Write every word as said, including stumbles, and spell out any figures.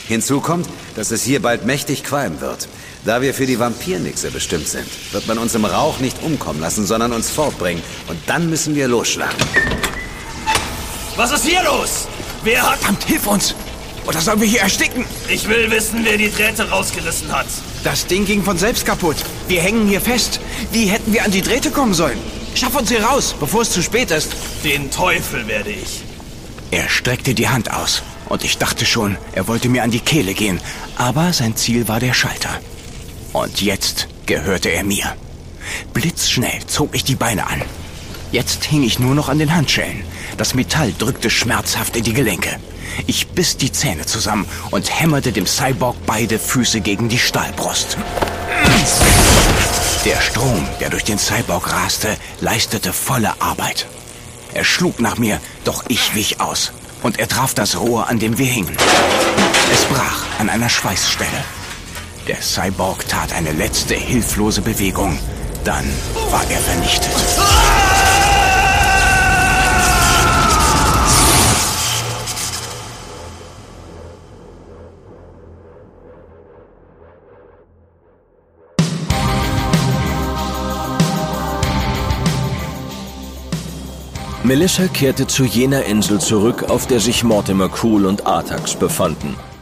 Hinzu kommt, dass es hier bald mächtig qualmen wird. Da wir für die Vampirnixe bestimmt sind, wird man uns im Rauch nicht umkommen lassen, sondern uns fortbringen. Und dann müssen wir losschlagen. Was ist hier los? Wer hat... Verdammt, hilf uns! Oder sollen wir hier ersticken? Ich will wissen, wer die Drähte rausgerissen hat. Das Ding ging von selbst kaputt. Wir hängen hier fest. Wie hätten wir an die Drähte kommen sollen? Schaff uns hier raus, bevor es zu spät ist. Den Teufel werde ich. Er streckte die Hand aus. Und ich dachte schon, er wollte mir an die Kehle gehen. Aber sein Ziel war der Schalter. Und jetzt gehörte er mir. Blitzschnell zog ich die Beine an. Jetzt hing ich nur noch an den Handschellen. Das Metall drückte schmerzhaft in die Gelenke. Ich biss die Zähne zusammen und hämmerte dem Cyborg beide Füße gegen die Stahlbrust. Der Strom, der durch den Cyborg raste, leistete volle Arbeit. Er schlug nach mir, doch ich wich aus. Und er traf das Rohr, an dem wir hingen. Es brach an einer Schweißstelle. Der Cyborg tat eine letzte hilflose Bewegung. Dann war er vernichtet. Melissa kehrte zu jener Insel zurück, auf der sich Mortimer Cool und Artax befanden.